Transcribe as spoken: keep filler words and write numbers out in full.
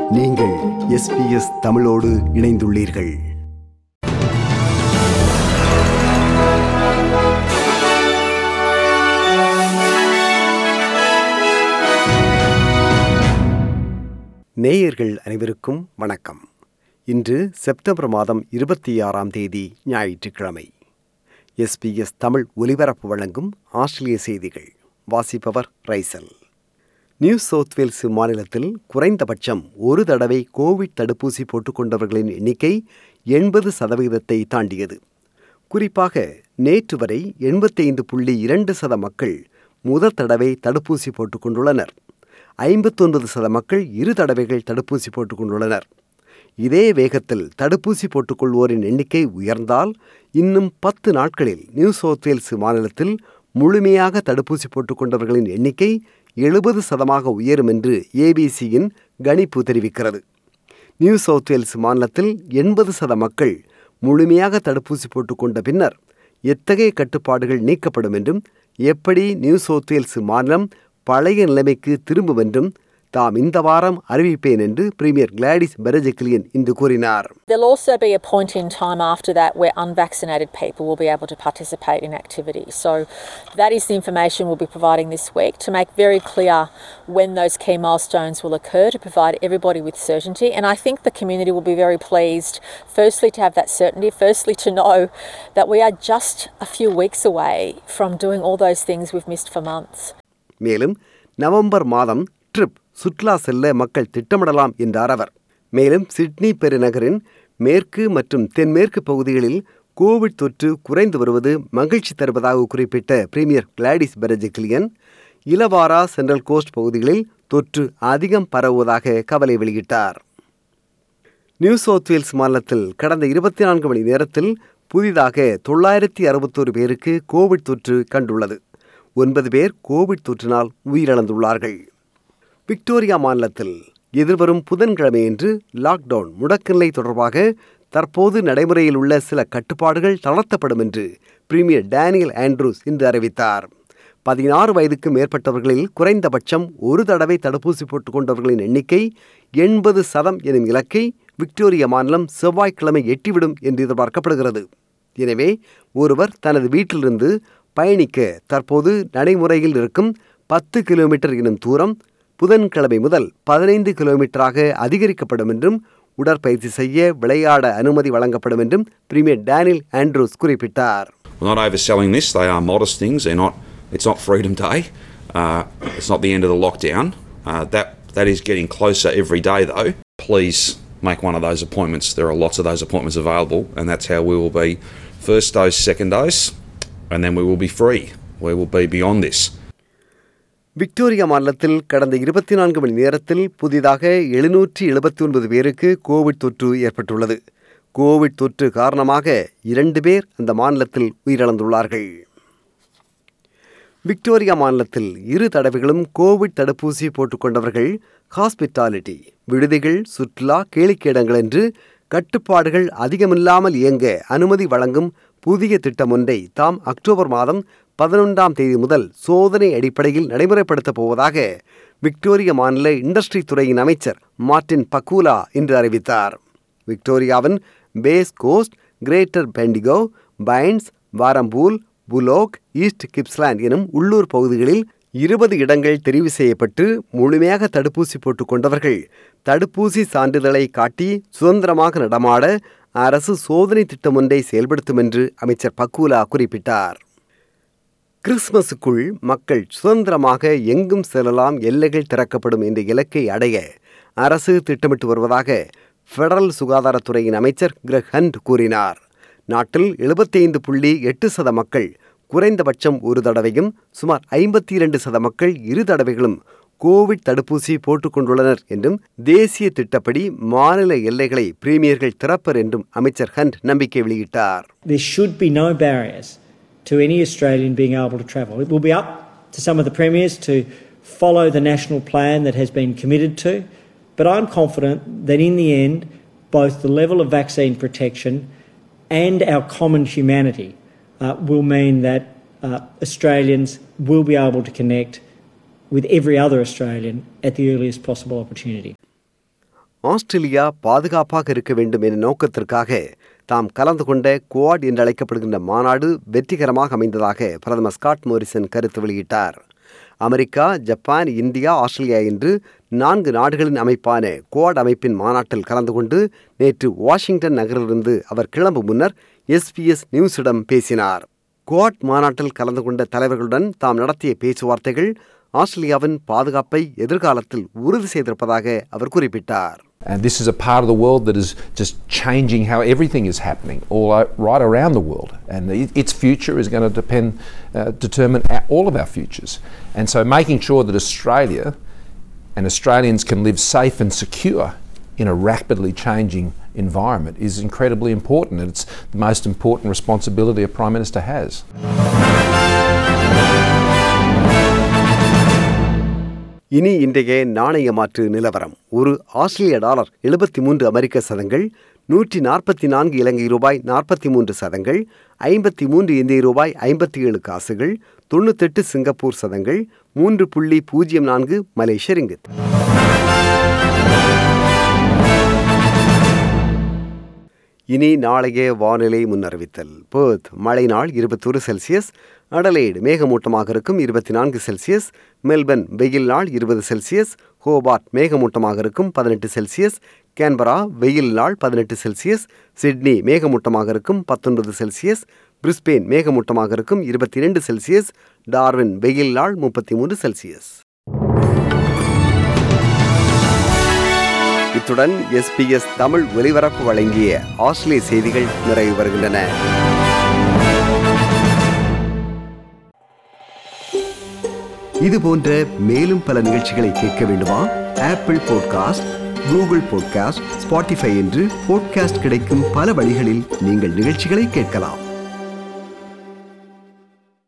நீங்கள் S B S தமிழோடு இணைந்துள்ளீர்கள். நேயர்கள் அனைவருக்கும் வணக்கம். இன்று செப்டம்பர் மாதம் இருபத்தி ஆறாம் தேதி ஞாயிற்றுக்கிழமை. எஸ் பி எஸ் தமிழ் ஒலிபரப்பு வழங்கும் ஆஸ்திரேலிய செய்திகள். வாசிப்பவர் ரைசல். நியூ சவுத் வேல்ஸ் மாநிலத்தில் குறைந்தபட்சம் ஒரு தடவை கோவிட் தடுப்பூசி போட்டுக்கொண்டவர்களின் எண்ணிக்கை எண்பது சதவீதத்தை தாண்டியது. குறிப்பாக நேற்று வரை எண்பத்தைந்து புள்ளி இரண்டு சத மக்கள் முதல் தடவை தடுப்பூசி போட்டுக்கொண்டுள்ளனர். ஐம்பத்தொன்பது சத மக்கள் இரு தடவைகள் தடுப்பூசி போட்டுக்கொண்டுள்ளனர். இதே வேகத்தில் தடுப்பூசி போட்டுக்கொள்வோரின் எண்ணிக்கை உயர்ந்தால் இன்னும் பத்து நாட்களில் நியூ சவுத் வேல்ஸ் மாநிலத்தில் முழுமையாக தடுப்பூசி போட்டுக்கொண்டவர்களின் எண்ணிக்கை எழுபது சதமாக உயரும் என்று ஏபிசியின் கணிப்பு தெரிவிக்கிறது. நியூ சவுத் வேல்ஸ் மாநிலத்தில் எண்பது சத மக்கள் முழுமையாக தடுப்பூசி போட்டுக்கொண்ட பின்னர் எத்தகைய கட்டுப்பாடுகள் நீக்கப்படும் என்றும், எப்படி நியூ சவுத் வேல்ஸ் மாநிலம் பழைய நிலைமைக்கு திரும்பும் என்றும் தாம் இந்த வாரம் அறிவிப்பேன் என்று பிரீமியர் கிளாடிஸ் பெரஜெக்லியன் இன்று கூறினார். There'll also be a point in time after that where unvaccinated people will be able to participate in activities. So that is the information we'll be providing this week to make very clear when those key milestones will occur, to provide everybody with certainty. And I think the community will be very pleased, firstly to have that certainty, firstly to know that we are just a few weeks away from doing all those things we've missed for months. மேலும் November மாதம் trip சுற்றுலா செல்ல மக்கள் திட்டமிடலாம் என்றார் அவர். மேலும் Sydney பெருநகரின் மேற்கு மற்றும் தென்மேற்கு பகுதிகளில் கோவிட் தொற்று குறைந்து வருவது மகிழ்ச்சி தருவதாக குறிப்பிட்ட premier Gladys Berejiklian, Illawarra central coast பகுதிகளில் தொற்று அதிகம் பரவுவதாக கவலை வெளியிட்டார். நியூ சவுத் வேல்ஸ் மாநிலத்தில் கடந்த இருபத்தி நான்கு மணி நேரத்தில் புதிதாக தொள்ளாயிரத்தி அறுபத்தோரு பேருக்கு கோவிட் தொற்று கண்டுள்ளது. ஒன்பது பேர் கோவிட் தொற்றினால் உயிரிழந்துள்ளார்கள். விக்டோரியா மாநிலத்தில் எதிர்வரும் புதன்கிழமையன்று லாக்டவுன் முடக்கநிலை தொடர்பாக தற்போது நடைமுறையில் உள்ள சில கட்டுப்பாடுகள் தளர்த்தப்படும் என்று பிரீமியர் டேனியல் ஆண்ட்ரூஸ் இன்று அறிவித்தார். பதினாறு வயதுக்கு மேற்பட்டவர்களில் குறைந்தபட்சம் ஒரு தடவை தடுப்பூசி போட்டுக்கொண்டவர்களின் எண்ணிக்கை எண்பது சதம் எனும் இலக்கை விக்டோரியா மாநிலம் செவ்வாய்க்கிழமை எட்டிவிடும் என்று எதிர்பார்க்கப்படுகிறது. எனவே ஒருவர் தனது வீட்டிலிருந்து பயணிக்க தற்போது நடைமுறையில் இருக்கும் பத்து கிலோமீட்டர் எனும் தூரம் புதன்கிழமை முதல் பதினைந்து கிலோமீட்டராக அதிகரிக்கப்படும் என்றும், உடற்பயிற்சி செய்ய விளையாட அனுமதி வழங்கப்படும் என்றும் பிரீமியர் டேனியல் ஆண்ட்ரூஸ் குறிப்பிட்டார். We're not overselling this. They are modest things. They're not. It's not Freedom Day. Uh, it's not the end of the lockdown. Uh, that that is getting closer every day, though. Please make one of those appointments. There are lots of those appointments available, and that's how we will be. First dose, second dose, and then we will be free. We will be beyond this. Victoria மாநிலத்தில் கடந்த இருபத்தி நான்கு மணி நேரத்தில் புதிதாக எழுநூற்றி எழுபத்தி ஒன்பது பேருக்கு கோவிட் தொற்று ஏற்பட்டுள்ளது. கோவிட் தொற்று காரணமாக இரண்டு பேர் அந்த மாநிலத்தில் உயிரிழந்துள்ளார்கள். விக்டோரியா மாநிலத்தில் இரு தடவைகளும் கோவிட் தடுப்பூசி போட்டுக்கொண்டவர்கள் ஹாஸ்பிட்டாலிட்டி, விடுதிகள், சுற்றுலா, கேளிக்கையிடங்கள் என்று கட்டுப்பாடுகள் அதிகமில்லாமல் இயங்க அனுமதி வழங்கும் புதிய திட்டம் ஒன்றை தாம் அக்டோபர் மாதம் பதினொன்றாம் தேதி முதல் சோதனை அடிப்படையில் நடைமுறைப்படுத்தப் போவதாக விக்டோரியா மாநில இண்டஸ்ட்ரி துறையின் அமைச்சர் மார்டின் பக்கூலா இன்று அறிவித்தார். விக்டோரியாவின் Bass coast, greater Bendigo, Pyrenees, Warrnambool, Buloke, east Gippsland எனும் உள்ளூர் பகுதிகளில் இருபது இடங்கள் தெரிவு செய்யப்பட்டு முழுமையாக தடுப்பூசி போட்டுக் கொண்டவர்கள் தடுப்பூசி சான்றிதழை காட்டி சுதந்திரமாக நடமாட அரசு சோதனை திட்டம் ஒன்றை செயல்படுத்தும் என்று அமைச்சர் பக்கூலா குறிப்பிட்டார். கிறிஸ்துமஸுக்குள் மக்கள் சுதந்திரமாக எங்கும் செல்லலாம், எல்லைகள் திறக்கப்படும் என்ற இலக்கை அடைய அரசு திட்டமிட்டு வருவதாக ஃபெடரல் சுகாதாரத்துறையின் அமைச்சர் கிரெக் ஹண்ட் கூறினார். நாட்டில் எழுபத்தைந்து புள்ளி எட்டு சத மக்கள் குறைந்தபட்சம் ஒரு தடவையும், சுமார் ஐம்பத்தி இரண்டு சத மக்கள் இரு தடவைகளும் கோவிட் தடுப்பூசி போட்டுக்கொண்டுள்ளனர் என்றும், தேசிய திட்டப்படி மாநில எல்லைகளை பிரீமியர்கள் திறப்பர் என்றும் அமைச்சர் ஹண்ட் நம்பிக்கை வெளியிட்டார். There should be no barriers to any Australian being able to travel. It will be up to some of the premiers to follow the national plan that has been committed to, but I'm confident that in the end, both the level of vaccine protection and our common humanity uh, will mean that uh, Australians will be able to connect with every other Australian at the earliest possible opportunity. Australia பாதுகாப்பாக இருக்க வேண்டும் என்ற நோக்கத்திற்காக தாம் கலந்து கொண்ட quad என்று அழைக்கப்படுகின்ற மாநாடு வெற்றிகரமாக அமைந்ததாக பிரதமர் ஸ்காட் மோரிசன் கருத்து வெளியிட்டார். அமெரிக்கா, ஜப்பான், இந்தியா, ஆஸ்திரேலியா என்று நான்கு நாடுகளின் அமைப்பான குவாட் அமைப்பின் மாநாட்டில் கலந்து கொண்டு நேற்று வாஷிங்டன் நகரிலிருந்து அவர் கிளம்பும் முன்னர் எஸ்பிஎஸ் நியூஸிடம் பேசினார். குவாட் மாநாட்டில் கலந்து கொண்ட தலைவர்களுடன் தாம் நடத்திய பேச்சுவார்த்தைகள் ஆஸ்திரேலியாவின் பாதுகாப்பை எதிர்காலத்தில் உறுதி செய்திருப்பதாக அவர் குறிப்பிட்டார். And this is a part of the world that is just changing how everything is happening all right around the world, and its future is going to depend uh, determine all of our futures. And so making sure that Australia and Australians can live safe and secure in a rapidly changing environment is incredibly important, and it's the most important responsibility a Prime Minister has. இனி இன்றைய நாணய மாற்று நிலவரம். ஒரு ஆஸ்திரேலிய dollar எழுபத்தி மூன்று அமெரிக்க சதங்கள், நூற்றி நாற்பத்தி நான்கு இலங்கை ரூபாய் நாற்பத்தி மூன்று சதங்கள், ஐம்பத்தி மூன்று இந்திய ரூபாய் ஐம்பத்தி ஏழு காசுகள், தொண்ணூத்தெட்டு சிங்கப்பூர் சதங்கள், மூன்று புள்ளி பூஜ்ஜியம் நான்கு மலேசிய ரிங்கித். இனி நாளைய வானிலை முன்னறிவித்தல். பெர்த் மழை நாள் இருபத்தொரு செல்சியஸ், அடலைடு மேகமூட்டமாக இருக்கும் இருபத்தி நான்கு செல்சியஸ், மெல்பர்ன் வெயில் நாள் இருபது செல்சியஸ், ஹோபார்ட் மேகமூட்டமாக இருக்கும் பதினெட்டு செல்சியஸ், கேன்பரா வெயில் நாள் பதினெட்டு செல்சியஸ், சிட்னி மேகமூட்டமாக இருக்கும் பத்தொன்பது செல்சியஸ், பிரிஸ்பேன் மேகமூட்டமாக இருக்கும் இருபத்தி இரண்டு செல்சியஸ், டார்வின் வெயில் நாள் முப்பத்தி மூன்று செல்சியஸ். இத்துடன் எஸ்பிஎஸ் தமிழ் ஒலிபரப்பு வழங்கிய ஆஸ்திரேலிய செய்திகள் நிறைவு வருகின்றன. இது போன்ற மேலும் பல நிகழ்ச்சிகளை கேட்க வேண்டுமா? Apple podcast, Google podcast, Spotify என்று பாட்காஸ்ட் கிடைக்கும் பல வழிகளில் நீங்கள் நிகழ்ச்சிகளை கேட்கலாம்.